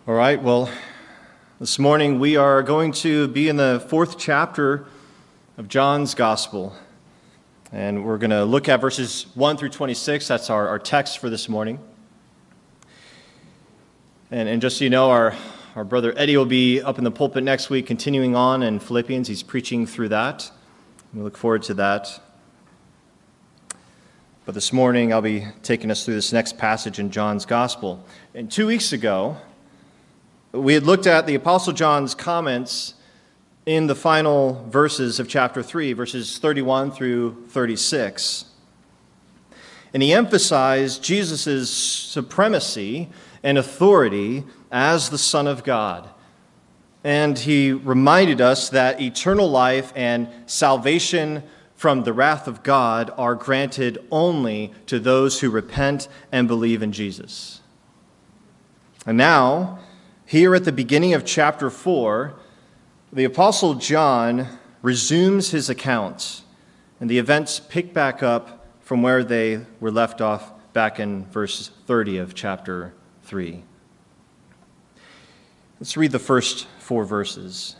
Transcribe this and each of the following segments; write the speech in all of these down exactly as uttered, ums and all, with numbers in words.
All right, well, this morning we are going to be in the fourth chapter of John's Gospel. And we're going to look at verses one through twenty-six. That's our, our text for this morning. And, and just so you know, our, our brother Eddie will be up in the pulpit next week continuing on in Philippians. He's preaching through that. We look forward to that. But this morning I'll be taking us through this next passage in John's Gospel. And two weeks ago, we had looked at the Apostle John's comments in the final verses of chapter three, verses thirty-one through thirty-six. And he emphasized Jesus' supremacy and authority as the Son of God. And he reminded us that eternal life and salvation from the wrath of God are granted only to those who repent and believe in Jesus. And now, here at the beginning of chapter four, the Apostle John resumes his account, and the events pick back up from where they were left off back in verse thirty of chapter three. Let's read the first four verses.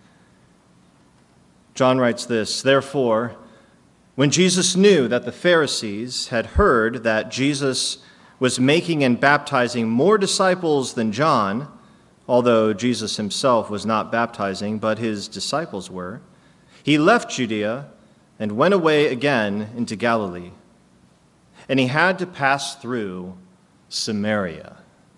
John writes this, "Therefore, when Jesus knew that the Pharisees had heard that Jesus was making and baptizing more disciples than John, although Jesus himself was not baptizing, but his disciples were, he left Judea and went away again into Galilee. And he had to pass through Samaria."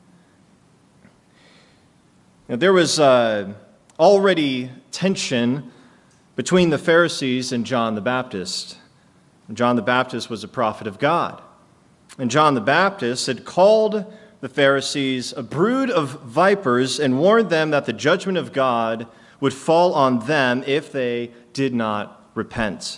Now, there was uh, already tension between the Pharisees and John the Baptist. John the Baptist was a prophet of God. And John the Baptist had called the Pharisees a brood of vipers and warned them that the judgment of God would fall on them if they did not repent.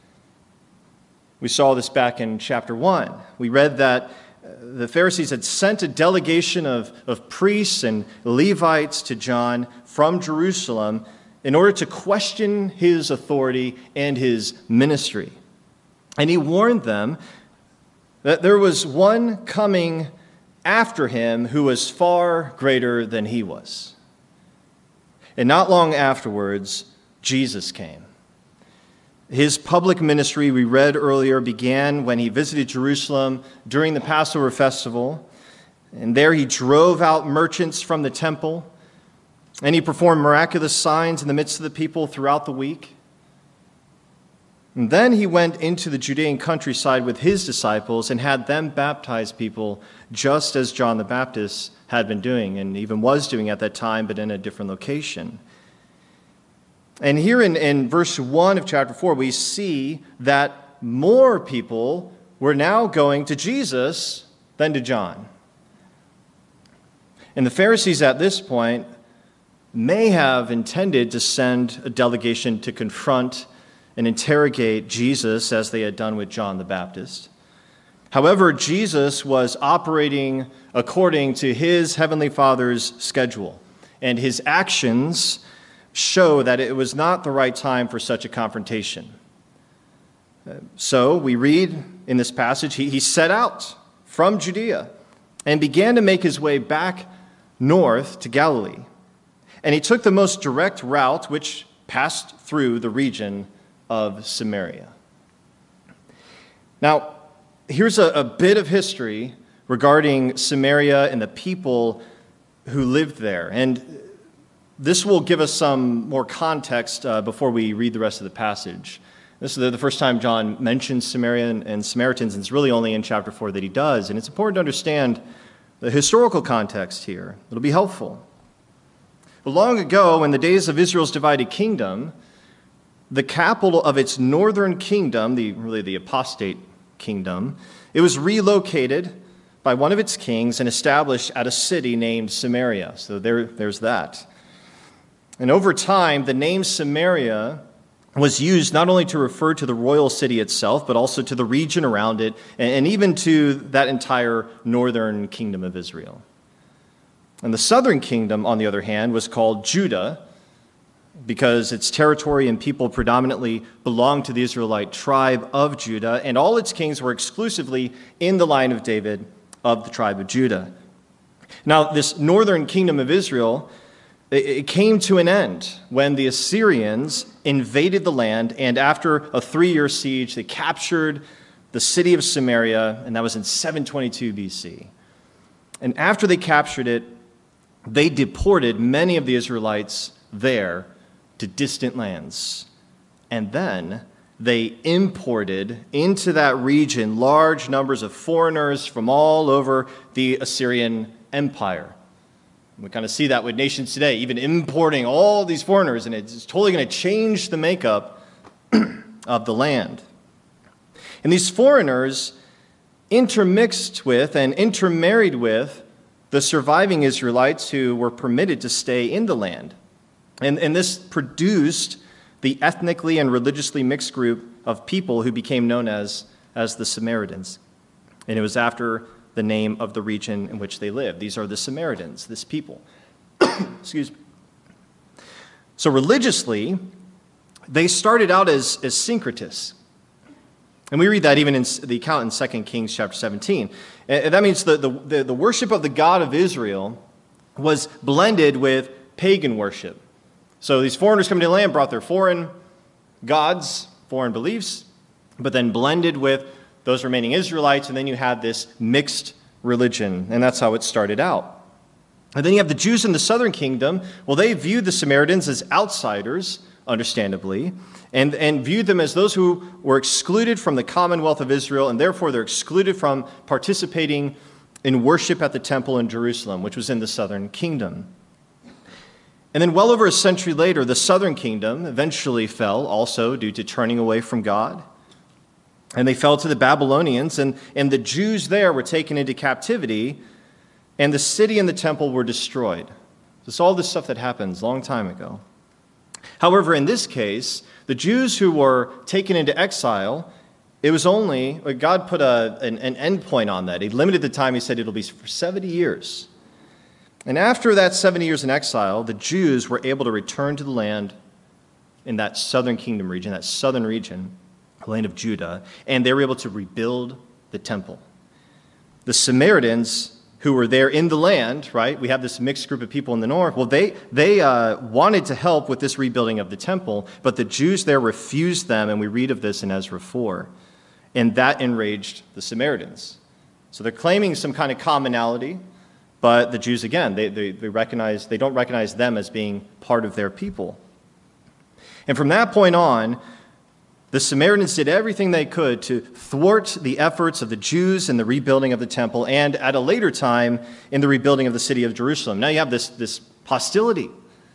We saw this back in chapter one. We read that the Pharisees had sent a delegation of, of priests and Levites to John from Jerusalem in order to question his authority and his ministry. And he warned them that there was one coming after him who was far greater than he was. And not long afterwards, Jesus came. His public ministry, we read earlier, began when he visited Jerusalem during the Passover festival. And there he drove out merchants from the temple. And he performed miraculous signs in the midst of the people throughout the week. And then he went into the Judean countryside with his disciples and had them baptize people just as John the Baptist had been doing and even was doing at that time, but in a different location. And here in, in verse one of chapter four, we see that more people were now going to Jesus than to John. And the Pharisees at this point may have intended to send a delegation to confront and interrogate Jesus as they had done with John the Baptist. However, Jesus was operating according to his heavenly Father's schedule, and his actions show that it was not the right time for such a confrontation. So we read in this passage, he, he set out from Judea and began to make his way back north to Galilee. And he took the most direct route, which passed through the region of Samaria. Now, here's a, a bit of history regarding Samaria and the people who lived there. And this will give us some more context uh, before we read the rest of the passage. This is the, the first time John mentions Samaria and, and Samaritans, and it's really only in chapter four that he does. And it's important to understand the historical context here. It'll be helpful. But long ago, in the days of Israel's divided kingdom, the capital of its northern kingdom, the really the apostate kingdom, it was relocated by one of its kings and established at a city named Samaria. So there, there's that. And over time, the name Samaria was used not only to refer to the royal city itself, but also to the region around it, and even to that entire northern kingdom of Israel. And the southern kingdom, on the other hand, was called Judah, because its territory and people predominantly belonged to the Israelite tribe of Judah, and all its kings were exclusively in the line of David of the tribe of Judah. Now, this northern kingdom of Israel, it came to an end when the Assyrians invaded the land, and after a three-year siege, they captured the city of Samaria, and that was in seven twenty-two B C. And after they captured it, they deported many of the Israelites there to distant lands. And then they imported into that region large numbers of foreigners from all over the Assyrian Empire. We kind of see that with nations today, even importing all these foreigners, and it's totally going to change the makeup of the land. And these foreigners intermixed with and intermarried with the surviving Israelites who were permitted to stay in the land. And, and this produced the ethnically and religiously mixed group of people who became known as, as the Samaritans. And it was after the name of the region in which they lived. These are the Samaritans, this people. Excuse me. So religiously, they started out as, as syncretists. And we read that even in the account in Second Kings chapter seventeen. And that means the, the, the worship of the God of Israel was blended with pagan worship. So these foreigners coming to the land brought their foreign gods, foreign beliefs, but then blended with those remaining Israelites, and then you had this mixed religion, and that's how it started out. And then you have the Jews in the southern kingdom. Well, they viewed the Samaritans as outsiders, understandably, and, and viewed them as those who were excluded from the commonwealth of Israel, and therefore they're excluded from participating in worship at the temple in Jerusalem, which was in the southern kingdom. And then well over a century later, the southern kingdom eventually fell, also due to turning away from God. And they fell to the Babylonians, and, and the Jews there were taken into captivity, and the city and the temple were destroyed. It's all this stuff that happens a long time ago. However, in this case, the Jews who were taken into exile, it was only, God put a, an, an end point on that. He limited the time. He said it'll be for seventy years. And after that seventy years in exile, the Jews were able to return to the land in that southern kingdom region, that southern region, the land of Judah, and they were able to rebuild the temple. The Samaritans who were there in the land, right? We have this mixed group of people in the north. Well, they, they uh, wanted to help with this rebuilding of the temple, but the Jews there refused them, and we read of this in Ezra four. And that enraged the Samaritans. So they're claiming some kind of commonality, but the Jews, again, they, they, they recognize, they don't recognize them as being part of their people. And from that point on, the Samaritans did everything they could to thwart the efforts of the Jews in the rebuilding of the temple, and at a later time in the rebuilding of the city of Jerusalem. Now you have this, this hostility.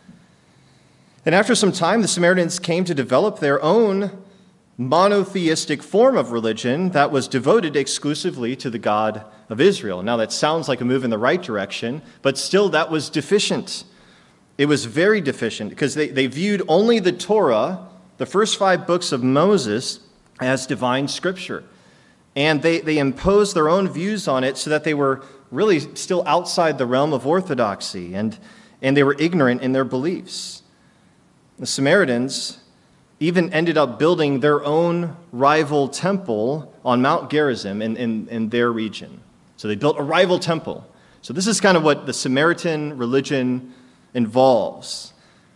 And after some time, the Samaritans came to develop their own monotheistic form of religion that was devoted exclusively to the God of Israel. Now that sounds like a move in the right direction, but still that was deficient. It was very deficient because they, they viewed only the Torah, the first five books of Moses, as divine scripture. And they, they imposed their own views on it so that they were really still outside the realm of orthodoxy, and, and they were ignorant in their beliefs. The Samaritans even ended up building their own rival temple on Mount Gerizim in, in, in their region. So they built a rival temple. So this is kind of what the Samaritan religion involves.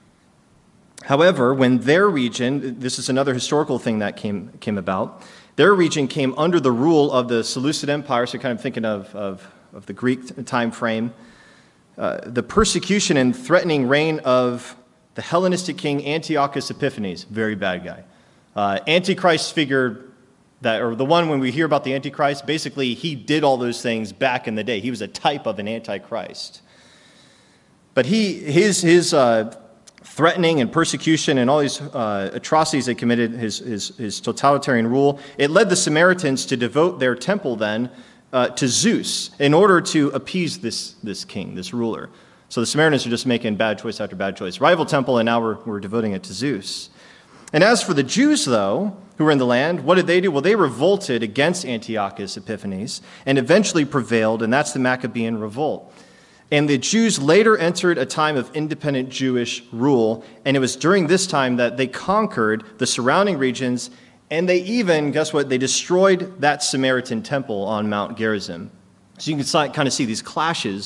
However, when their region, this is another historical thing that came, came about, their region came under the rule of the Seleucid Empire, so kind of thinking of, of, of the Greek time frame, uh, the persecution and threatening reign of the Hellenistic king Antiochus Epiphanes, very bad guy. Uh, Antichrist figure that, or the one when we hear about the Antichrist, basically he did all those things back in the day. He was a type of an Antichrist. But he, his, his uh, threatening and persecution and all these uh, atrocities they committed, his, his, his totalitarian rule, it led the Samaritans to devote their temple then uh, to Zeus in order to appease this, this king, this ruler. So the Samaritans are just making bad choice after bad choice. Rival temple, and now we're, we're devoting it to Zeus. And as for the Jews, though, who were in the land, what did they do? Well, they revolted against Antiochus Epiphanes and eventually prevailed, and that's the Maccabean revolt. And the Jews later entered a time of independent Jewish rule, and it was during this time that they conquered the surrounding regions, and they even, guess what, they destroyed that Samaritan temple on Mount Gerizim. So you can kind of see these clashes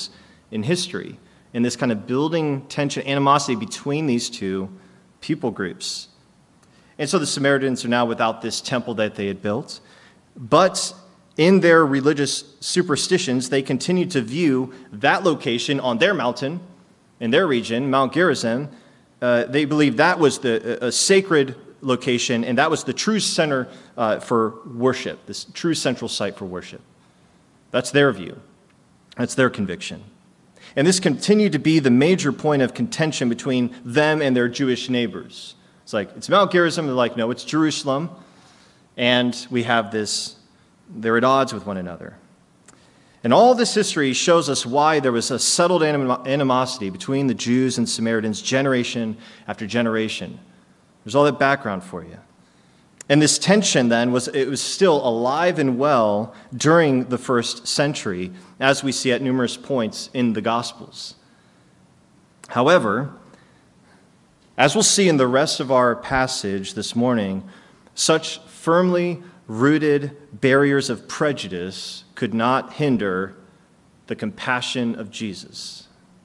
in history, in this kind of building tension, animosity between these two people groups. And so the Samaritans are now without this temple that they had built, but in their religious superstitions, they continue to view that location on their mountain, in their region, Mount Gerizim. Uh, they believed that was the, a sacred location, and that was the true center uh, for worship, this true central site for worship. That's their view. That's their conviction. And this continued to be the major point of contention between them and their Jewish neighbors. It's like, it's Mount Gerizim. They're like, no, it's Jerusalem. And we have this, they're at odds with one another. And all this history shows us why there was a settled anim- animosity between the Jews and Samaritans generation after generation. There's all that background for you. And this tension then was it was still alive and well during the first century, as we see at numerous points in the Gospels. However, as we'll see in the rest of our passage this morning, such firmly rooted barriers of prejudice could not hinder the compassion of Jesus.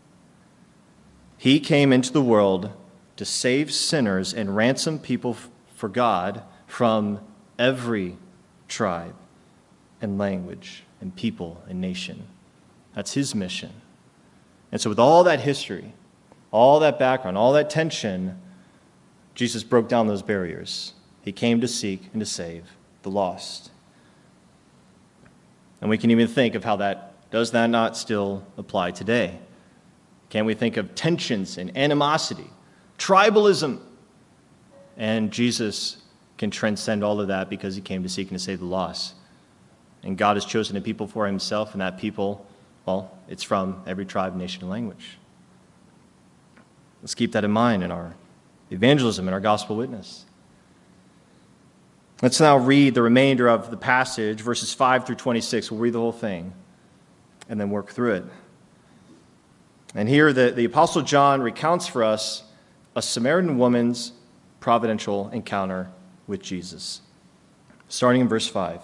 He came into the world to save sinners and ransom people for God from every tribe and language and people and nation. That's his mission. And so with all that history, all that background, all that tension, Jesus broke down those barriers. He came to seek and to save the lost. And we can even think of how that, does that not still apply today? Can we think of tensions and animosity, tribalism? And Jesus can transcend all of that because he came to seek and to save the lost. And God has chosen a people for himself, and that people, well, it's from every tribe, nation, and language. Let's keep that in mind in our evangelism and our gospel witness. Let's now read the remainder of the passage, verses five through twenty-six. We'll read the whole thing and then work through it. And here the, the Apostle John recounts for us a Samaritan woman's providential encounter with Jesus. Starting in verse five.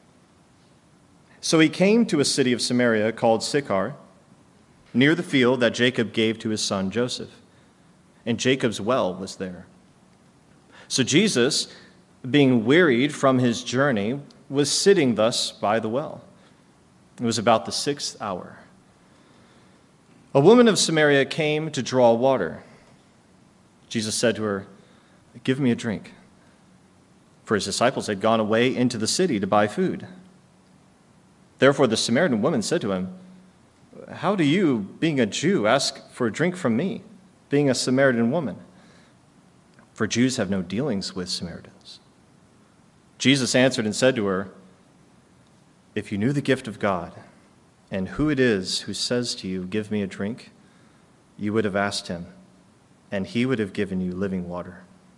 So he came to a city of Samaria called Sychar, near the field that Jacob gave to his son Joseph. And Jacob's well was there. So Jesus, being wearied from his journey, was sitting thus by the well. It was about the sixth hour. A woman of Samaria came to draw water. Jesus said to her, "Give me a drink." For his disciples had gone away into the city to buy food. Therefore the Samaritan woman said to him, "How do you, being a Jew, ask for a drink from me, being a Samaritan woman?" For Jews have no dealings with Samaritans. Jesus answered and said to her, "If you knew the gift of God, and who it is who says to you, 'Give me a drink,' you would have asked him, and he would have given you living water."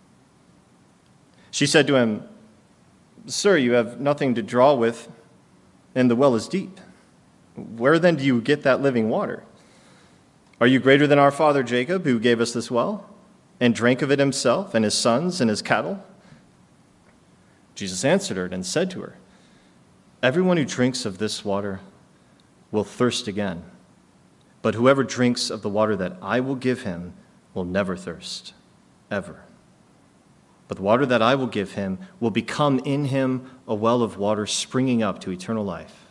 She said to him, "Sir, you have nothing to draw with, and the well is deep. Where then do you get that living water? Are you greater than our father Jacob, who gave us this well, and drank of it himself, and his sons, and his cattle?" Jesus answered her and said to her, "Everyone who drinks of this water will thirst again. But whoever drinks of the water that I will give him will never thirst, ever. But the water that I will give him will become in him a well of water springing up to eternal life."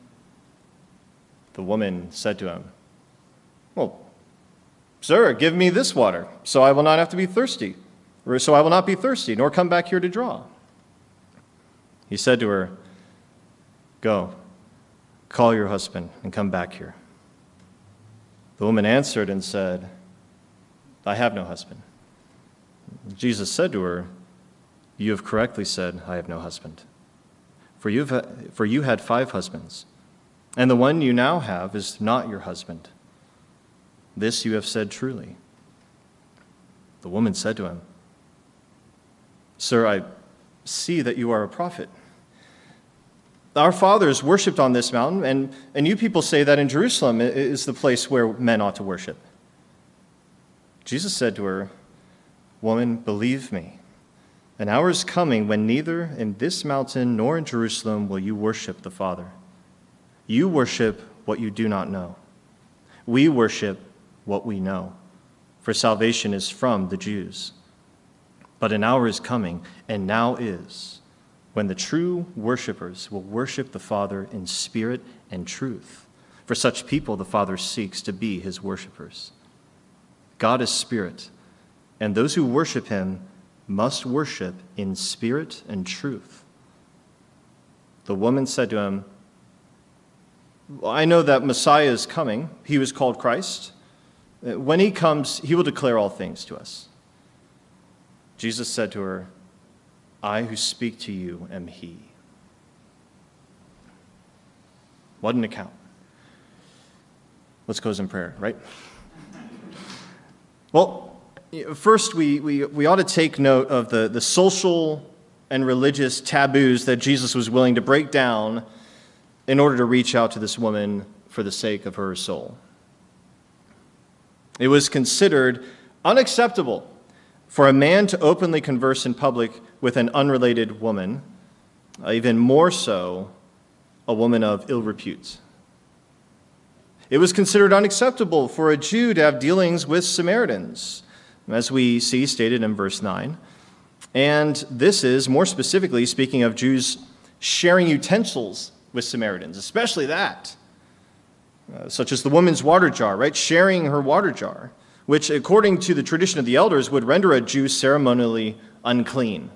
The woman said to him, "Well, sir, give me this water, so I will not have to be thirsty, or so I will not be thirsty, nor come back here to draw." He said to her, "Go, call your husband and come back here." The woman answered and said, "I have no husband." Jesus said to her, "You have correctly said, 'I have no husband.' For you have, for you had five husbands, and the one you now have is not your husband. This you have said truly." The woman said to him, "Sir, I see that you are a prophet. Our fathers worshipped on this mountain, and, and you people say that in Jerusalem is the place where men ought to worship." Jesus said to her, "Woman, believe me, an hour is coming when neither in this mountain nor in Jerusalem will you worship the Father. You worship what you do not know. We worship what we know, for salvation is from the Jews. But an hour is coming, and now is, when the true worshipers will worship the Father in spirit and truth. For such people the Father seeks to be his worshipers. God is spirit, and those who worship him must worship in spirit and truth. The woman said to him, well, I know that Messiah is coming. He was called Christ. When he comes, he will declare all things to us. Jesus said to her, I who speak to you am he. What an account. Let's close in prayer, right? Well, first we, we, we ought to take note of the, the social and religious taboos that Jesus was willing to break down in order to reach out to this woman for the sake of her soul. It was considered unacceptable for a man to openly converse in public with an unrelated woman, even more so a woman of ill repute. It was considered unacceptable for a Jew to have dealings with Samaritans, as we see stated in verse nine. And this is, more specifically, speaking of Jews sharing utensils with Samaritans, especially that, uh, such as the woman's water jar, right? Sharing her water jar, which, according to the tradition of the elders, would render a Jew ceremonially unclean.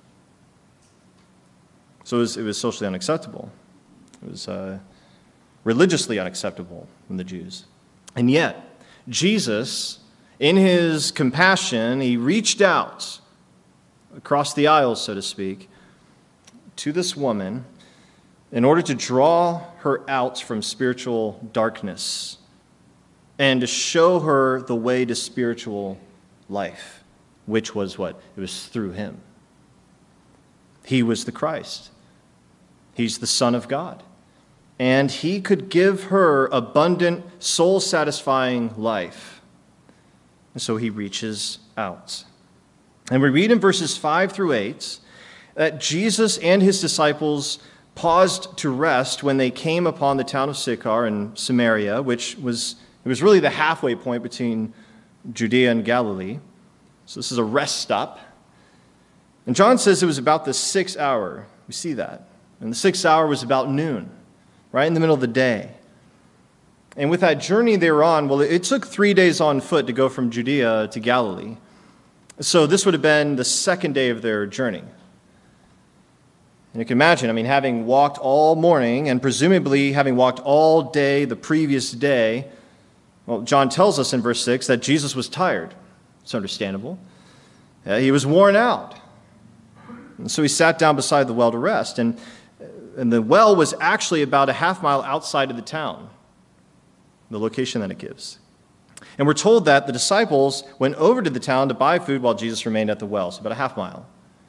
So it was, it was socially unacceptable. It was uh, religiously unacceptable from the Jews. And yet, Jesus, in his compassion, he reached out across the aisle, so to speak, to this woman in order to draw her out from spiritual darkness and to show her the way to spiritual life, which was what? It was through him. He was the Christ. He's the Son of God. And he could give her abundant, soul-satisfying life. And so he reaches out. And we read in verses five through eight that Jesus and his disciples paused to rest when they came upon the town of Sychar in Samaria, which was, it was really the halfway point between Judea and Galilee. So this is a rest stop. And John says it was about the sixth hour. We see that. And the sixth hour was about noon, right in the middle of the day. And with that journey they were on, well, it took three days on foot to go from Judea to Galilee. So this would have been the second day of their journey. And you can imagine, I mean, having walked all morning and presumably having walked all day the previous day, well, John tells us in verse six that Jesus was tired. It's understandable. Uh, he was worn out. And so he sat down beside the well to rest. And, and the well was actually about a half mile outside of the town, the location that it gives. And we're told that the disciples went over to the town to buy food while Jesus remained at the well, so about a half mile.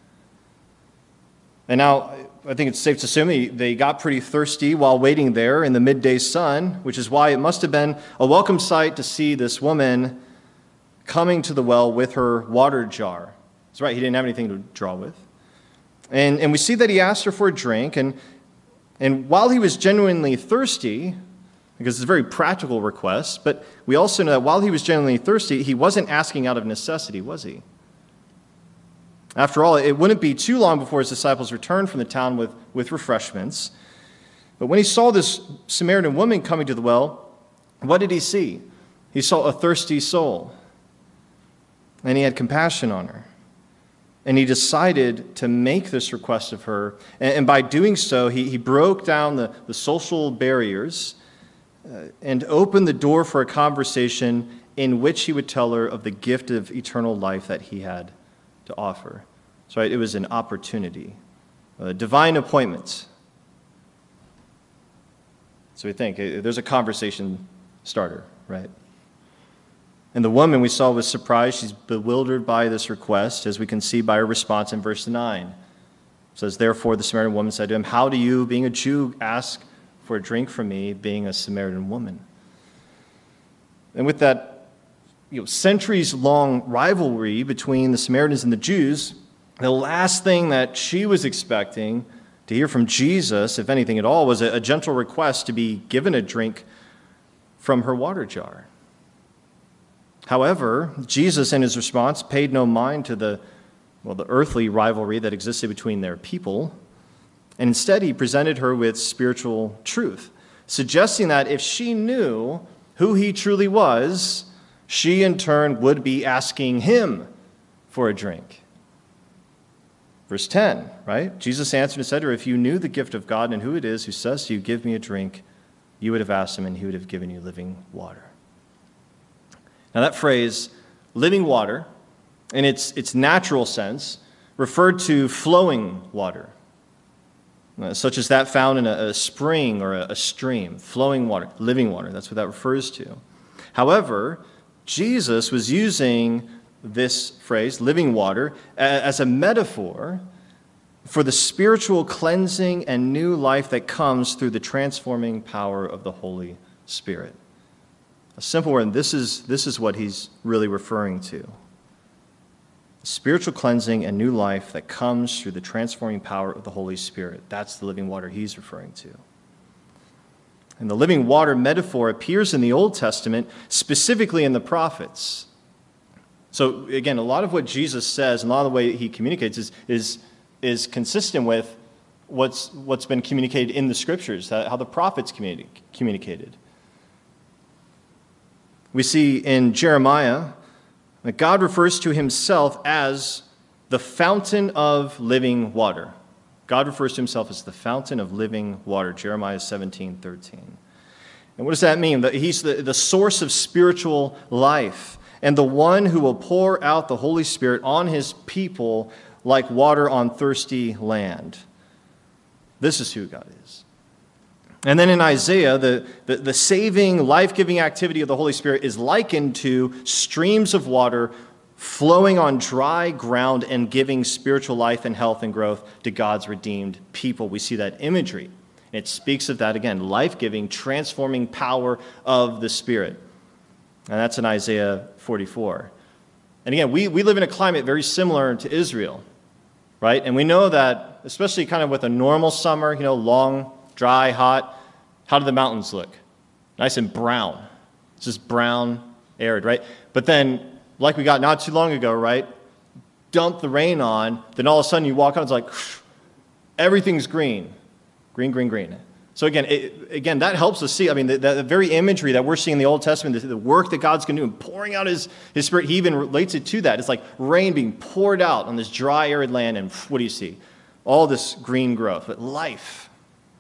And now, I think it's safe to assume they got pretty thirsty while waiting there in the midday sun, which is why it must have been a welcome sight to see this woman coming to the well with her water jar. That's right, he didn't have anything to draw with. And, and we see that he asked her for a drink, and, and while he was genuinely thirsty, because it's a very practical request, but we also know that while he was genuinely thirsty, he wasn't asking out of necessity, was he? After all, it wouldn't be too long before his disciples returned from the town with, with refreshments. But when he saw this Samaritan woman coming to the well, what did he see? He saw a thirsty soul, and he had compassion on her. And he decided to make this request of her, and, and by doing so, he, he broke down the, the social barriers uh, and opened the door for a conversation in which he would tell her of the gift of eternal life that he had to offer. So right, it was an opportunity, a divine appointment. So we think there's a conversation starter, right? And the woman we saw was surprised. She's bewildered by this request, as we can see by her response in verse nine. It says, therefore the Samaritan woman said to him, how do you, being a Jew, ask for a drink from me, being a Samaritan woman? And with that you know, centuries-long rivalry between the Samaritans and the Jews, the last thing that she was expecting to hear from Jesus, if anything at all, was a, a gentle request to be given a drink from her water jar. However, Jesus, in his response, paid no mind to the, well, the earthly rivalry that existed between their people, and instead he presented her with spiritual truth, suggesting that if she knew who he truly was, she in turn would be asking him for a drink. Verse ten, right? Jesus answered and said to her, if you knew the gift of God and who it is who says to you, give me a drink, you would have asked him and he would have given you living water. Now that phrase, living water, in its, its natural sense, referred to flowing water, uh, such as that found in a, a spring or a, a stream, flowing water, living water. That's what that refers to. However, Jesus was using this phrase, living water, as a metaphor for the spiritual cleansing and new life that comes through the transforming power of the Holy Spirit. A simple word, this is, this is what he's really referring to. Spiritual cleansing and new life that comes through the transforming power of the Holy Spirit. That's the living water he's referring to. And the living water metaphor appears in the Old Testament, specifically in the prophets. So again, a lot of what Jesus says and a lot of the way he communicates is, is, is consistent with what's, what's been communicated in the Scriptures, how the prophets communi- communicated. We see in Jeremiah that God refers to himself as the fountain of living water. God refers to himself as the fountain of living water, Jeremiah seventeen thirteen. And what does that mean? That he's the, the source of spiritual life and the one who will pour out the Holy Spirit on his people like water on thirsty land. This is who God is. And then in Isaiah, the, the, the saving, life-giving activity of the Holy Spirit is likened to streams of water flowing on dry ground and giving spiritual life and health and growth to God's redeemed people. We see that imagery. It speaks of that, again, life-giving, transforming power of the Spirit. And that's in Isaiah forty-four. And again, we, we live in a climate very similar to Israel, right? And we know that, especially kind of with a normal summer, you know, long, dry, hot, how do the mountains look? Nice and brown. It's just brown, arid, right? But then, like we got not too long ago, right? Dump the rain on, then all of a sudden you walk out, it's like, everything's green. Green, green, green. So again, it, again, that helps us see, I mean, the, the very imagery that we're seeing in the Old Testament, the, the work that God's going to do in pouring out his, his Spirit, he even relates it to that. It's like rain being poured out on this dry, arid land, and what do you see? All this green growth, but life.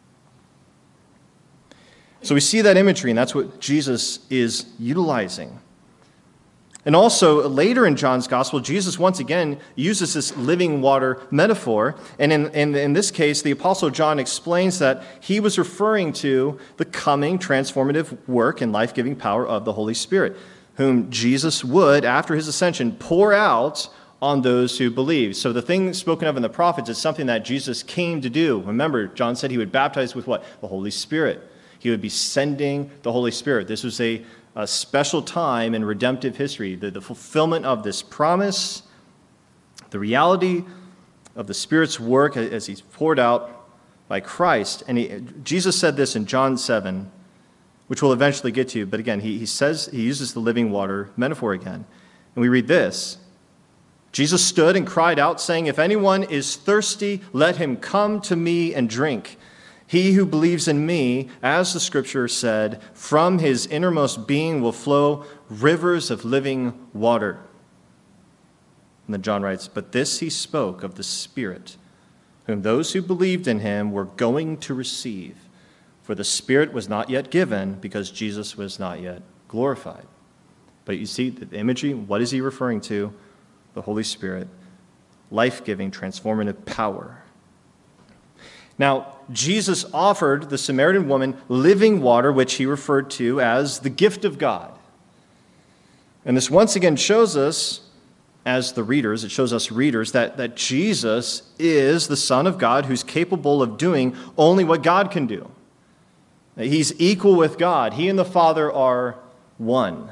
So we see that imagery, and that's what Jesus is utilizing. And also, later in John's Gospel, Jesus once again uses this living water metaphor. And in, in, in this case, the Apostle John explains that he was referring to the coming transformative work and life-giving power of the Holy Spirit, whom Jesus would, after his ascension, pour out on those who believe. So the thing spoken of in the prophets is something that Jesus came to do. Remember, John said he would baptize with what? The Holy Spirit. He would be sending the Holy Spirit. This was a, a special time in redemptive history, the, the fulfillment of this promise, the reality of the Spirit's work as he's poured out by Christ. And he, Jesus said this in John seven, which we'll eventually get to, but again, he, he says, he uses the living water metaphor again. And we read this: Jesus stood and cried out, saying, if anyone is thirsty, let him come to me and drink. He who believes in me, as the Scripture said, from his innermost being will flow rivers of living water. And then John writes, but this he spoke of the Spirit, whom those who believed in him were going to receive. For the Spirit was not yet given, because Jesus was not yet glorified. But you see the imagery, what is he referring to? The Holy Spirit, life-giving, transformative power. Now, Jesus offered the Samaritan woman living water, which he referred to as the gift of God. And this once again shows us, as the readers, it shows us readers, that, that Jesus is the Son of God who's capable of doing only what God can do. He's equal with God. He and the Father are one.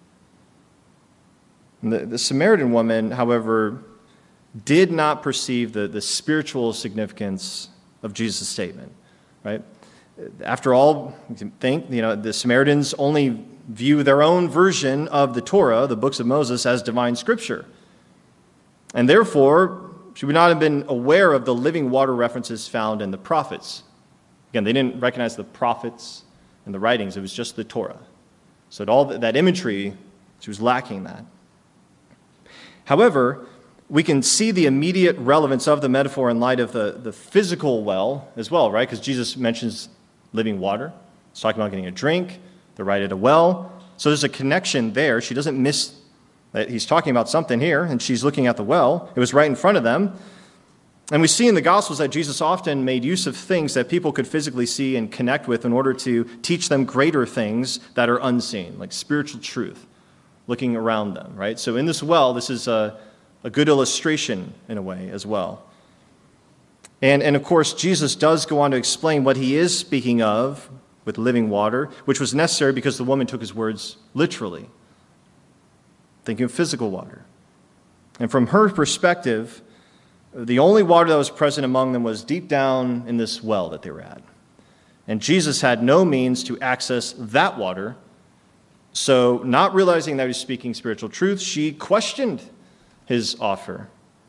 The, the Samaritan woman, however, did not perceive the, the spiritual significance of Jesus' statement, right? After all, you can think, you know, the Samaritans only view their own version of the Torah, the books of Moses, as divine scripture. And therefore, she would not have been aware of the living water references found in the prophets. Again, they didn't recognize the prophets and the writings. It was just the Torah. So all that imagery, she was lacking that. However, we can see the immediate relevance of the metaphor in light of the, the physical well as well, right? Because Jesus mentions living water. He's talking about getting a drink. They're right at a well. So there's a connection there. She doesn't miss that he's talking about something here, and she's looking at the well. It was right in front of them. And we see in the Gospels that Jesus often made use of things that people could physically see and connect with in order to teach them greater things that are unseen, like spiritual truth, looking around them, right? So in this well, this is a, a good illustration in a way as well. And, and of course, Jesus does go on to explain what he is speaking of with living water, which was necessary because the woman took his words literally, thinking of physical water. And from her perspective, the only water that was present among them was deep down in this well that they were at. And Jesus had no means to access that water. So, not realizing that he was speaking spiritual truth, she questioned his offer.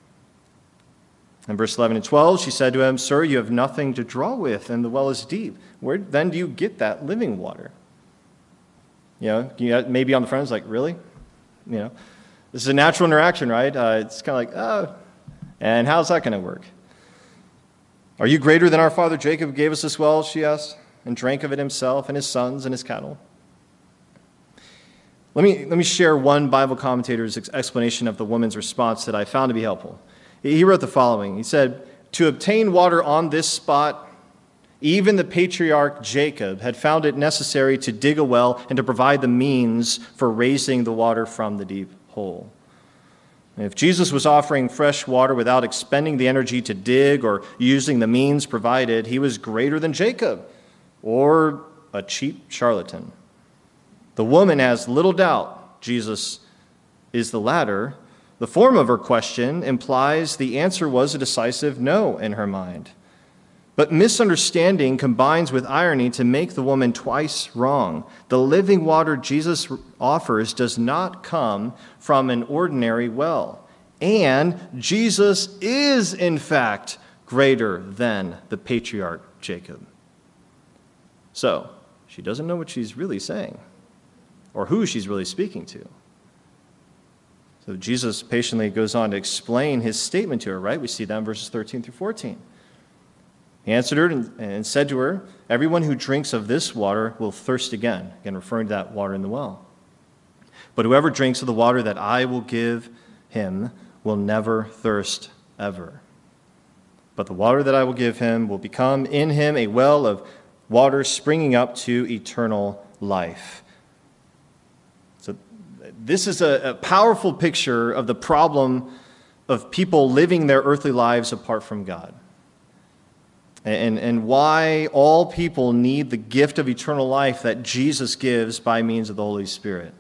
In verse eleven and twelve, she said to him, "Sir, you have nothing to draw with, and the well is deep. Where then do you get that living water?" You know, you maybe on the front, it's like, really? You know, this is a natural interaction, right? Uh, it's kind of like, oh, and how's that going to work? "Are you greater than our father Jacob who gave us this well?" she asked, "and drank of it himself and his sons and his cattle?" Let me, let me share one Bible commentator's explanation of the woman's response that I found to be helpful. He wrote the following. He said, "To obtain water on this spot, even the patriarch Jacob had found it necessary to dig a well and to provide the means for raising the water from the deep hole. If Jesus was offering fresh water without expending the energy to dig or using the means provided, he was greater than Jacob or a cheap charlatan. The woman has little doubt Jesus is the latter. The form of her question implies the answer was a decisive no in her mind. But misunderstanding combines with irony to make the woman twice wrong. The living water Jesus offers does not come from an ordinary well. And Jesus is, in fact, greater than the patriarch Jacob. So, she doesn't know what she's really saying or who she's really speaking to. So Jesus patiently goes on to explain his statement to her, right? We see that in verses thirteen through fourteen. He answered her and, and said to her, "Everyone who drinks of this water will thirst again." Again, referring to that water in the well. "But whoever drinks of the water that I will give him will never thirst ever. But the water that I will give him will become in him a well of water springing up to eternal life." So this is a, a powerful picture of the problem of people living their earthly lives apart from God. And, and why all people need the gift of eternal life that Jesus gives by means of the Holy Spirit.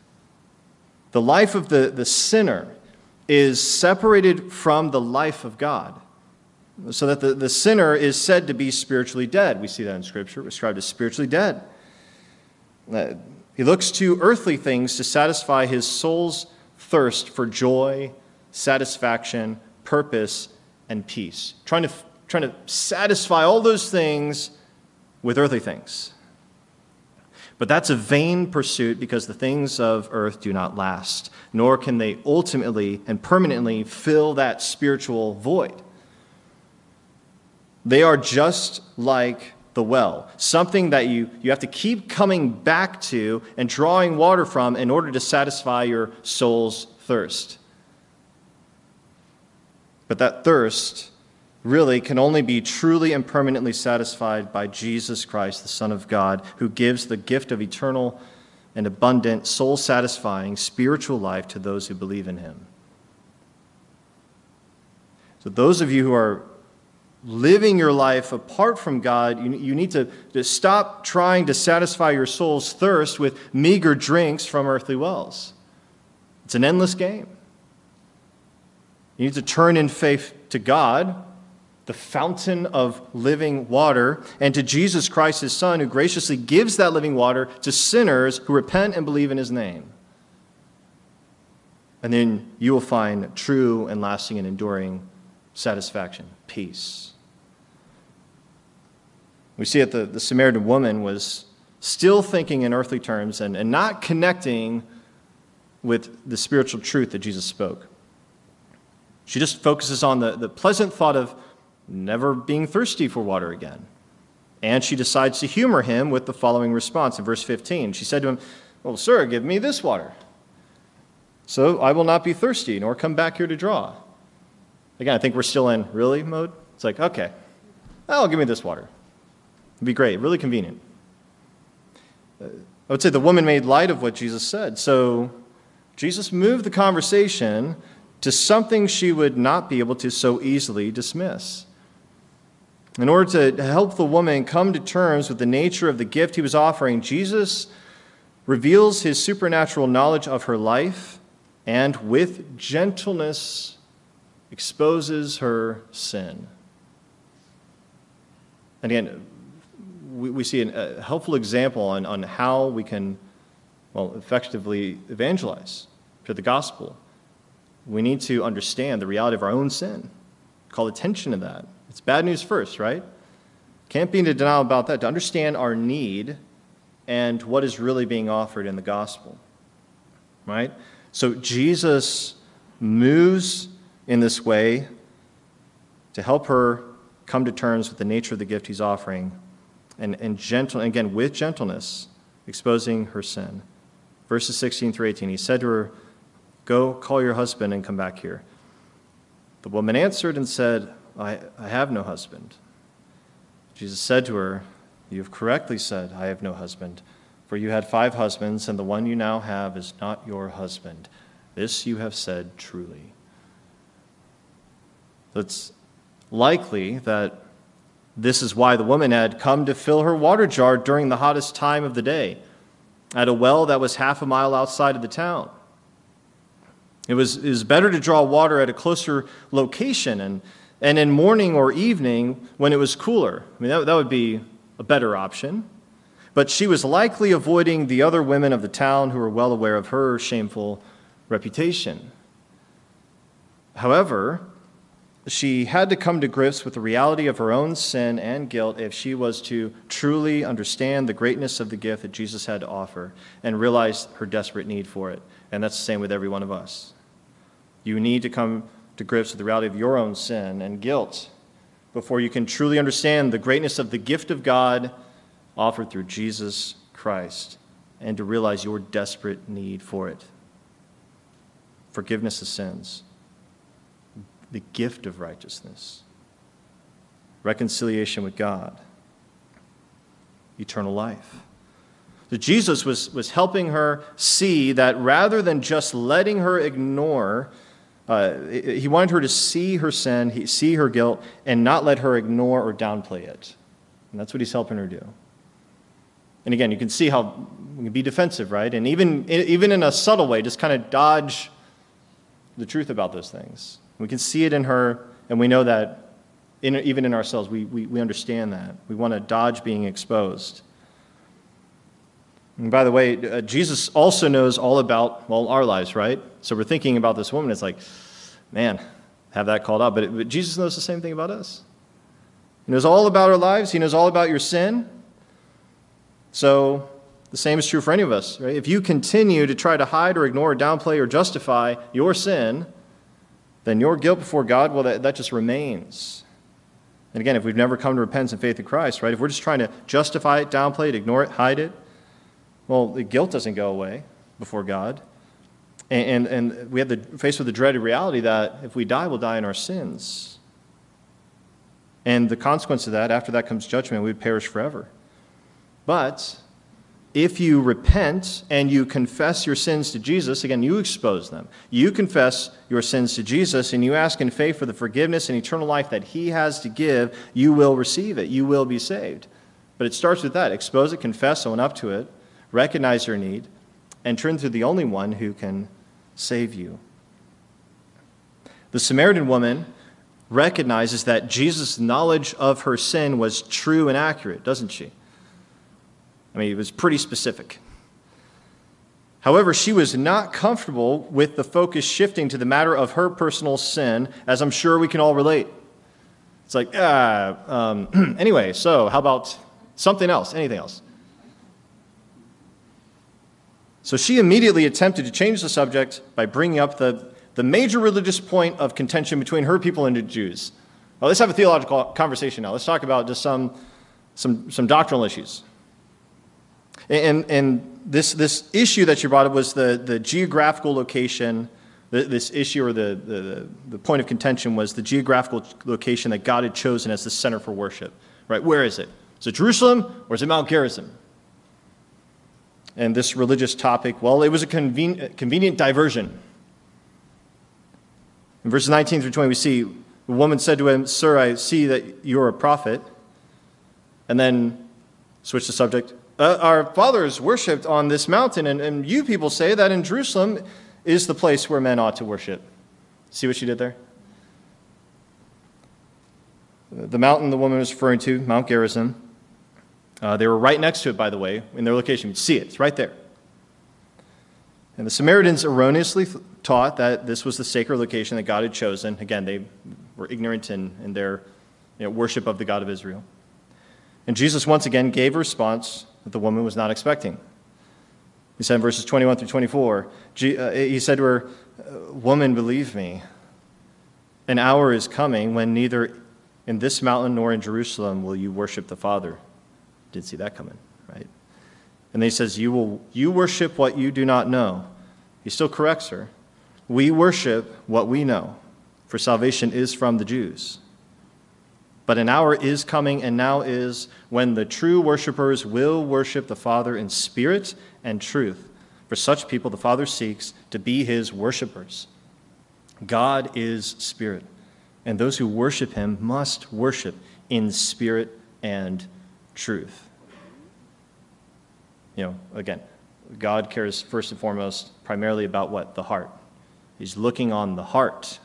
The life of the, the sinner is separated from the life of God, so that the, the sinner is said to be spiritually dead. We see that in Scripture, described as spiritually dead. Uh, he looks to earthly things to satisfy his soul's thirst for joy, satisfaction, purpose, and peace. Trying to trying to satisfy all those things with earthly things. But that's a vain pursuit because the things of earth do not last, nor can they ultimately and permanently fill that spiritual void. They are just like the well, something that you, you have to keep coming back to and drawing water from in order to satisfy your soul's thirst. But that thirst really can only be truly and permanently satisfied by Jesus Christ, the Son of God, who gives the gift of eternal and abundant, soul-satisfying spiritual life to those who believe in him. So those of you who are living your life apart from God, you, you need to, to stop trying to satisfy your soul's thirst with meager drinks from earthly wells. It's an endless game. You need to turn in faith to God the fountain of living water, and to Jesus Christ, his Son, who graciously gives that living water to sinners who repent and believe in his name. And then you will find true and lasting and enduring satisfaction, peace. We see that the, the Samaritan woman was still thinking in earthly terms and, and not connecting with the spiritual truth that Jesus spoke. She just focuses on the, the pleasant thought of never being thirsty for water again. And she decides to humor him with the following response in verse fifteen. She said to him, "Well, sir, give me this water, so I will not be thirsty, nor come back here to draw." Again, I think we're still in really mode. It's like, okay, oh, give me this water. It'd be great, really convenient. Uh, I would say the woman made light of what Jesus said. So Jesus moved the conversation to something she would not be able to so easily dismiss. In order to help the woman come to terms with the nature of the gift he was offering, Jesus reveals his supernatural knowledge of her life and with gentleness exposes her sin. And again, we, we see an, a helpful example on, on how we can, well, effectively evangelize to the gospel. We need to understand the reality of our own sin. Call attention to that. It's bad news first, right? Can't be in denial about that. To understand our need and what is really being offered in the gospel, right? So Jesus moves in this way to help her come to terms with the nature of the gift he's offering, and, and gentle, again, with gentleness, exposing her sin. Verses sixteen through eighteen, he said to her, "Go, call your husband and come back here." The woman answered and said, I, I have no husband. Jesus said to her, "You have correctly said, I have no husband, for you had five husbands, and the one you now have is not your husband. This you have said truly." It's likely that this is why the woman had come to fill her water jar during the hottest time of the day at a well that was half a mile outside of the town. It was, it was better to draw water at a closer location and, and in morning or evening when it was cooler. I mean, that, that would be a better option. But she was likely avoiding the other women of the town who were well aware of her shameful reputation. However, she had to come to grips with the reality of her own sin and guilt if she was to truly understand the greatness of the gift that Jesus had to offer and realize her desperate need for it. And that's the same with every one of us. You need to come to grips with the reality of your own sin and guilt before you can truly understand the greatness of the gift of God offered through Jesus Christ and to realize your desperate need for it. Forgiveness of sins, the gift of righteousness, reconciliation with God, eternal life. So Jesus was, was helping her see that rather than just letting her ignore, uh, he wanted her to see her sin, see her guilt, and not let her ignore or downplay it. And that's what he's helping her do. And again, you can see how we can be defensive, right? And even, even in a subtle way, just kind of dodge the truth about those things. We can see it in her, and we know that in, even in ourselves, we, we, we understand that. We want to dodge being exposed. And by the way, uh, Jesus also knows all about, well, our lives, right? So we're thinking about this woman, it's like, man, have that called out. But, it, but Jesus knows the same thing about us. He knows all about our lives. He knows all about your sin. So the same is true for any of us, right? If you continue to try to hide or ignore or downplay or justify your sin, then your guilt before God, well, that, that just remains. And again, if we've never come to repentance and faith in Christ, right? If we're just trying to justify it, downplay it, ignore it, hide it, well, the guilt doesn't go away before God. And, and, and we have to face with the dreaded reality that if we die, we'll die in our sins. And the consequence of that, after that comes judgment, we would perish forever. But if you repent and you confess your sins to Jesus, again, you expose them. You confess your sins to Jesus and you ask in faith for the forgiveness and eternal life that he has to give, you will receive it. You will be saved. But it starts with that. Expose it, confess, own up to it, recognize your need, and turn to the only one who can save you. The Samaritan woman recognizes that Jesus' knowledge of her sin was true and accurate, doesn't she? I mean, it was pretty specific. However, she was not comfortable with the focus shifting to the matter of her personal sin, as I'm sure we can all relate. It's like, ah, um, anyway, so how about something else, anything else? So she immediately attempted to change the subject by bringing up the, the major religious point of contention between her people and the Jews. Well, let's have a theological conversation now. Let's talk about just some, some, some doctrinal issues. And, and this, this issue that you brought up was the, the geographical location. This issue or the, the, the point of contention was the geographical location that God had chosen as the center for worship. Right? Where is it? Is it Jerusalem or is it Mount Gerizim? And this religious topic, well, it was a conven- convenient diversion. In verses nineteen through twenty, we see the woman said to him, "Sir, I see that you are a prophet." And then switch the subject. Uh, our fathers worshipped on this mountain, and, and you people say that in Jerusalem is the place where men ought to worship. See what she did there? The mountain the woman was referring to, Mount Gerizim, uh, they were right next to it, by the way, in their location. You can see it. It's right there. And the Samaritans erroneously taught that this was the sacred location that God had chosen. Again, they were ignorant in, in their you know, worship of the God of Israel. And Jesus once again gave a response that the woman was not expecting. He said in verses twenty-one through twenty-four, he said to her, "Woman, believe me, an hour is coming when neither in this mountain nor in Jerusalem will you worship the Father." Didn't see that coming, right? And then he says, you will you worship what you do not know. He still corrects her. We worship what we know, for salvation is from the Jews. But an hour is coming, and now is, when the true worshipers will worship the Father in spirit and truth. For such people the Father seeks to be his worshipers. God is spirit, and those who worship him must worship in spirit and truth. You know, again, God cares first and foremost primarily about what? The heart. He's looking on the heart.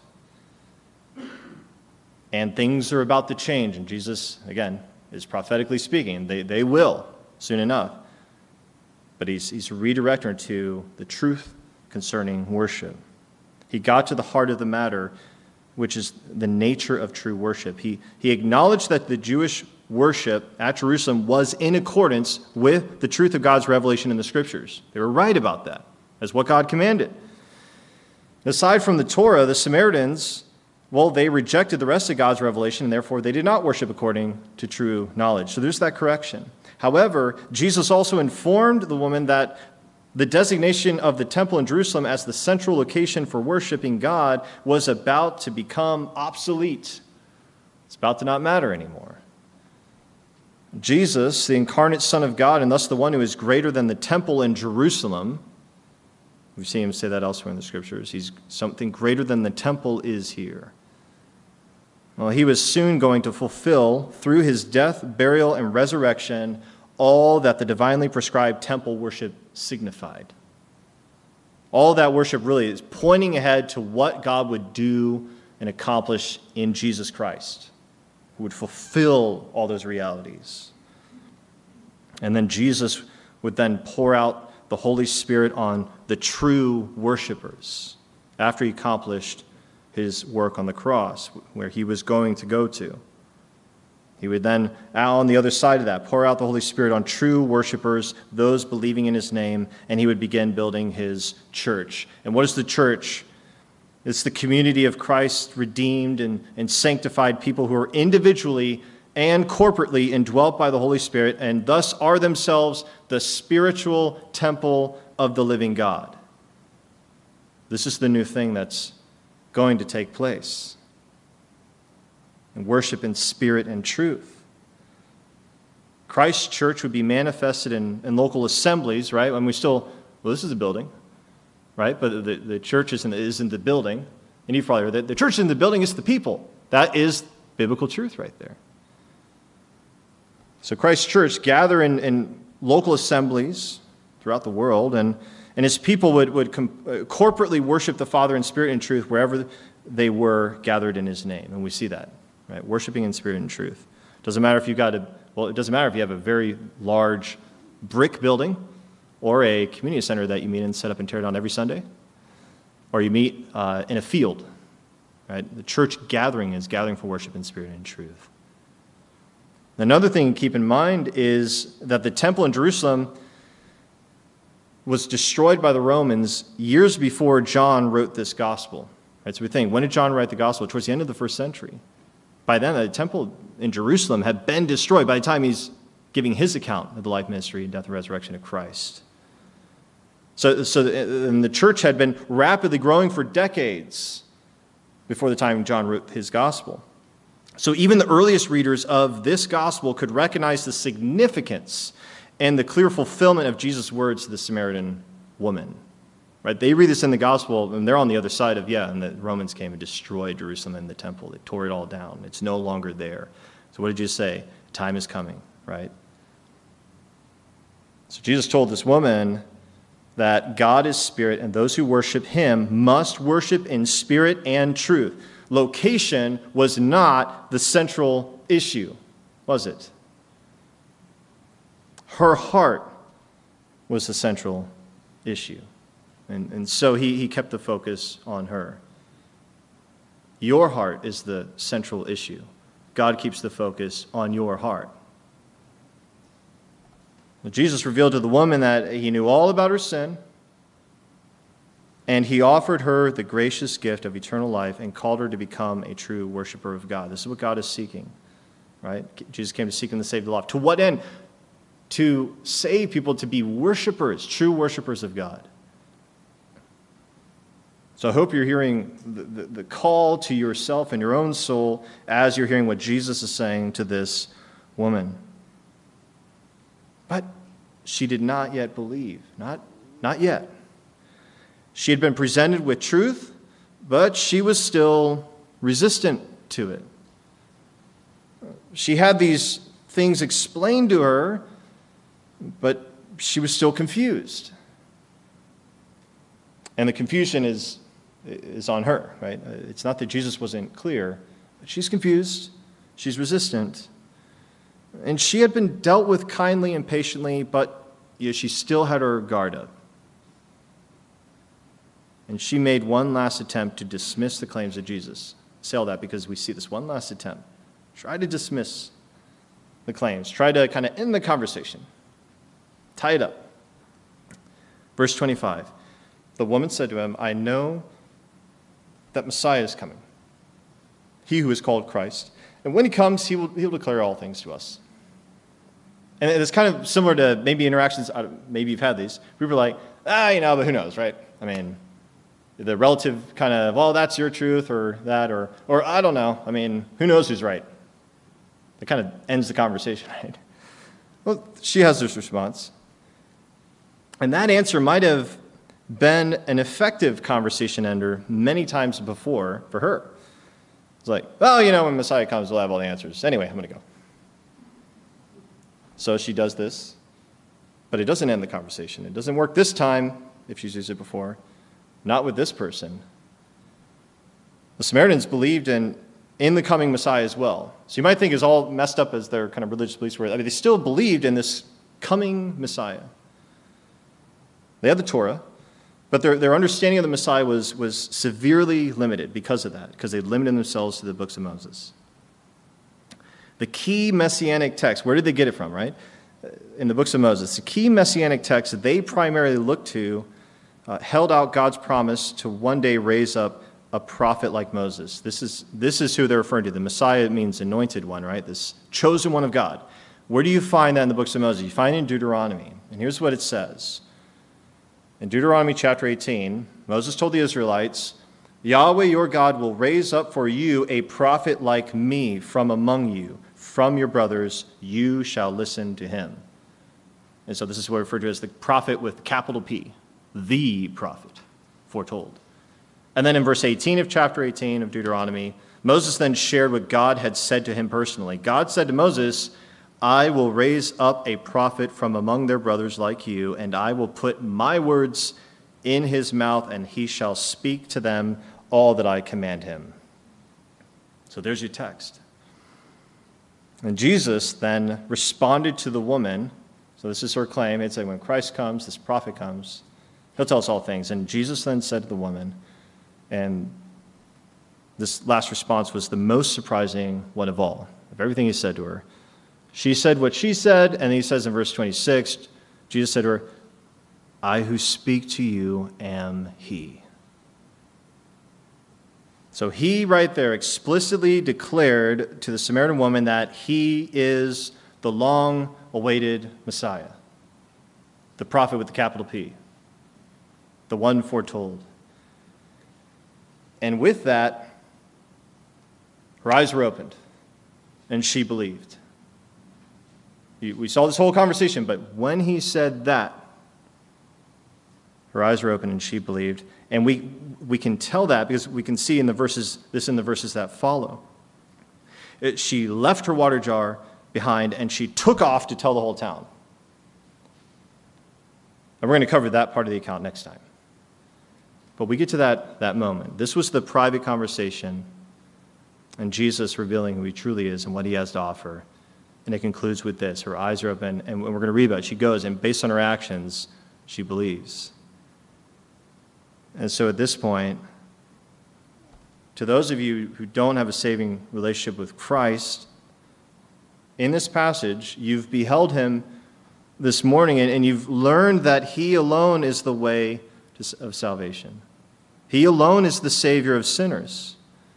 And things are about to change. And Jesus, again, is prophetically speaking. They, they will soon enough. But he's, he's redirecting her to the truth concerning worship. He got to the heart of the matter, which is the nature of true worship. He, he acknowledged that the Jewish worship at Jerusalem was in accordance with the truth of God's revelation in the Scriptures. They were right about that, as what God commanded. Aside from the Torah, the Samaritans, well, they rejected the rest of God's revelation, and therefore they did not worship according to true knowledge. So there's that correction. However, Jesus also informed the woman that the designation of the temple in Jerusalem as the central location for worshiping God was about to become obsolete. It's about to not matter anymore. Jesus, the incarnate Son of God, and thus the one who is greater than the temple in Jerusalem, we've seen him say that elsewhere in the Scriptures. He's something greater than the temple is here. Well, he was soon going to fulfill, through his death, burial, and resurrection, all that the divinely prescribed temple worship signified. All that worship really is pointing ahead to what God would do and accomplish in Jesus Christ, who would fulfill all those realities. And then Jesus would then pour out the Holy Spirit on the true worshipers after he accomplished his work on the cross, where he was going to go to. He would then, on the other side of that, pour out the Holy Spirit on true worshipers, those believing in his name, and he would begin building his church. And what is the church? It's the community of Christ, redeemed and, and sanctified people who are individually and corporately indwelt by the Holy Spirit, and thus are themselves the spiritual temple of the living God. This is the new thing that's going to take place. And worship in spirit and truth. Christ's church would be manifested in, in local assemblies, right? And we still, well, this is a building, right? But the, the church isn't, isn't the building. And you've probably heard that. The church isn't the building, it's the people. That is biblical truth right there. So Christ's church gather in, in local assemblies throughout the world, and, and his people would, would com- uh, corporately worship the Father in spirit and truth wherever they were gathered in his name. And we see that, right? Worshiping in spirit and truth. Doesn't matter if you've got a, well, it doesn't matter if you have a very large brick building or a community center that you meet and set up and tear down every Sunday, or you meet uh, in a field, right? The church gathering is gathering for worship in spirit and truth. Another thing to keep in mind is that the temple in Jerusalem was destroyed by the Romans years before John wrote this gospel. Right? So we think, when did John write the gospel? Towards the end of the first century. By then, the temple in Jerusalem had been destroyed by the time he's giving his account of the life, ministry, death, and resurrection of Christ. So, so and the church had been rapidly growing for decades before the time John wrote his gospel. So even the earliest readers of this gospel could recognize the significance and the clear fulfillment of Jesus' words to the Samaritan woman. Right? They read this in the gospel, and they're on the other side of, yeah, and the Romans came and destroyed Jerusalem and the temple. They tore it all down. It's no longer there. So what did Jesus say? Time is coming, right? So Jesus told this woman that God is spirit, and those who worship him must worship in spirit and truth. Location was not the central issue, was it? Her heart was the central issue. And, and so he, he kept the focus on her. Your heart is the central issue. God keeps the focus on your heart. Jesus revealed to the woman that he knew all about her sin, and he offered her the gracious gift of eternal life and called her to become a true worshiper of God. This is what God is seeking, right? Jesus came to seek and to save the lost. To what end? To save people to be worshipers, true worshipers of God. So I hope you're hearing the, the, the call to yourself and your own soul as you're hearing what Jesus is saying to this woman. But she did not yet believe. Not, not yet. She had been presented with truth, but she was still resistant to it. She had these things explained to her, but she was still confused. And the confusion is, is on her, right? It's not that Jesus wasn't clear, but she's confused. She's resistant. And she had been dealt with kindly and patiently, but you know, she still had her guard up. And she made one last attempt to dismiss the claims of Jesus. Say all that because we see this one last attempt. Try to dismiss the claims. Try to kind of end the conversation. Tie it up. Verse twenty-five. The woman said to him, I know that Messiah is coming, he who is called Christ. And when he comes, he will, he will declare all things to us. And it's kind of similar to maybe interactions, maybe you've had these. People are like, ah, you know, but who knows, right? I mean, the relative kind of, well, that's your truth or that, or, or I don't know. I mean, who knows who's right? It kind of ends the conversation, right? Well, she has this response. And that answer might have been an effective conversation ender many times before for her. It's like, well, you know, when Messiah comes, we'll have all the answers. Anyway, I'm going to go. So she does this, but it doesn't end the conversation. It doesn't work this time, if she's used it before. Not with this person. The Samaritans believed in, in the coming Messiah as well. So you might think as all messed up as their kind of religious beliefs were, I mean, they still believed in this coming Messiah. They had the Torah, but their, their understanding of the Messiah was, was severely limited because of that, because they limited themselves to the books of Moses. The key messianic text, where did they get it from, right? In the books of Moses. The key messianic text that they primarily looked to uh, held out God's promise to one day raise up a prophet like Moses. This is, this is who they're referring to. The Messiah means anointed one, right? This chosen one of God. Where do you find that in the books of Moses? You find it in Deuteronomy. And here's what it says. In Deuteronomy chapter eighteen, Moses told the Israelites, Yahweh your God will raise up for you a prophet like me from among you. From your brothers, you shall listen to him. And so this is what we refer to as the prophet with capital P, the prophet, foretold. And then in verse eighteen of chapter eighteen of Deuteronomy, Moses then shared what God had said to him personally. God said to Moses, I will raise up a prophet from among their brothers like you, and I will put my words in his mouth, and he shall speak to them all that I command him. So there's your text. And Jesus then responded to the woman. So this is her claim. It's like when Christ comes, this prophet comes, he'll tell us all things. And Jesus then said to the woman, and this last response was the most surprising one of all, of everything he said to her. She said what she said, and he says in verse twenty-six, Jesus said to her, I who speak to you am he. So he right there explicitly declared to the Samaritan woman that he is the long-awaited Messiah, the prophet with the capital P, the one foretold. And with that, her eyes were opened, and she believed. We saw this whole conversation, but when he said that, her eyes were open and she believed. And we we can tell that because we can see in the verses, this in the verses that follow. It, she left her water jar behind and she took off to tell the whole town. And we're going to cover that part of the account next time. But we get to that, that moment. This was the private conversation and Jesus revealing who he truly is and what he has to offer. And it concludes with this. Her eyes are open, and we're going to read about it. She goes, and based on her actions, she believes. And so at this point, to those of you who don't have a saving relationship with Christ, in this passage, you've beheld him this morning, and you've learned that he alone is the way of salvation. He alone is the Savior of sinners.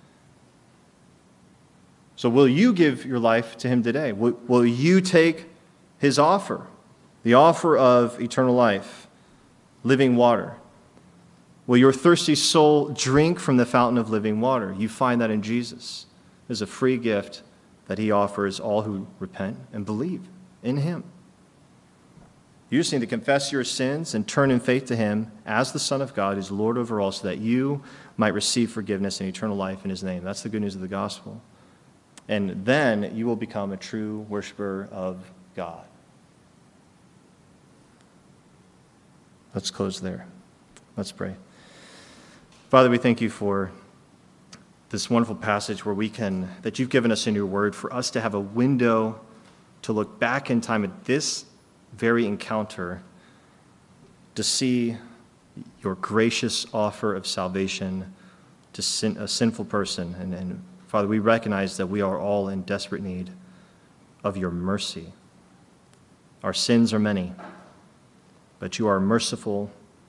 So will you give your life to him today? Will, will you take his offer, the offer of eternal life, living water? Will your thirsty soul drink from the fountain of living water? You find that in Jesus. There's a free gift that he offers all who repent and believe in him. You just need to confess your sins and turn in faith to him as the Son of God, who's Lord over all, so that you might receive forgiveness and eternal life in his name. That's the good news of the gospel. And then you will become a true worshiper of God. Let's close there. Let's pray. Father, we thank you for this wonderful passage where we can, that you've given us in your word, for us to have a window to look back in time at this very encounter, to see your gracious offer of salvation to sin, a sinful person. And, and Father, we recognize that we are all in desperate need of your mercy. Our sins are many, but you are merciful,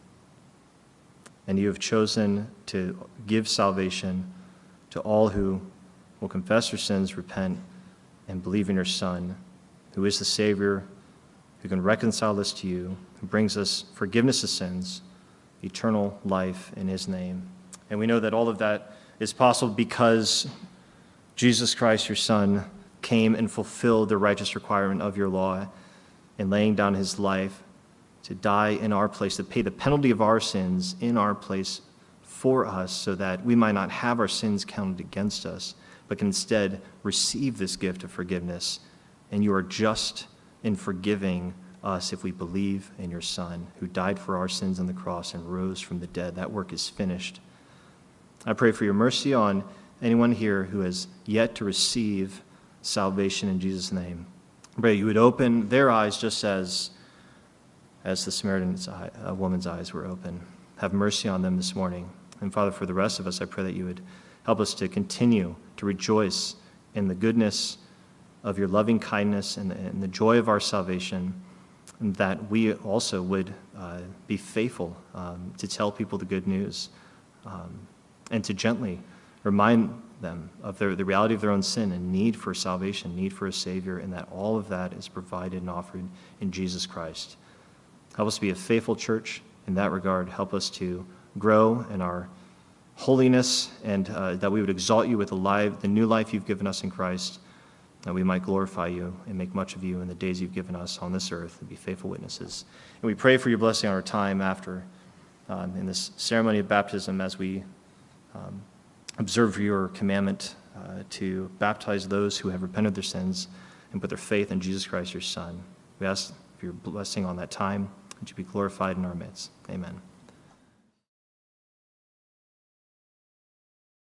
and you have chosen to give salvation to all who will confess their sins, repent, and believe in your Son, who is the Savior, who can reconcile us to you, who brings us forgiveness of sins, eternal life in his name. And we know that all of that is possible because Jesus Christ, your Son, came and fulfilled the righteous requirement of your law in laying down his life to die in our place, to pay the penalty of our sins in our place for us, so that we might not have our sins counted against us, but can instead receive this gift of forgiveness. And you are just in forgiving us if we believe in your Son, who died for our sins on the cross and rose from the dead. That work is finished. I pray for your mercy on anyone here who has yet to receive salvation in Jesus' name. I pray you would open their eyes just as as the Samaritan uh, woman's eyes were open. Have mercy on them this morning. And Father, for the rest of us, I pray that you would help us to continue to rejoice in the goodness of your loving kindness and, and the joy of our salvation, and that we also would uh, be faithful um, to tell people the good news um, and to gently remind them of their, the reality of their own sin and need for salvation, need for a Savior, and that all of that is provided and offered in Jesus Christ. Help us to be a faithful church in that regard. Help us to grow in our holiness, and uh, that we would exalt you with the, life, the new life you've given us in Christ, that we might glorify you and make much of you in the days you've given us on this earth and be faithful witnesses. And we pray for your blessing on our time after, um, in this ceremony of baptism, as we um, observe your commandment uh, to baptize those who have repented their sins and put their faith in Jesus Christ, your Son. We ask for your blessing on that time, that you be glorified in our midst. Amen.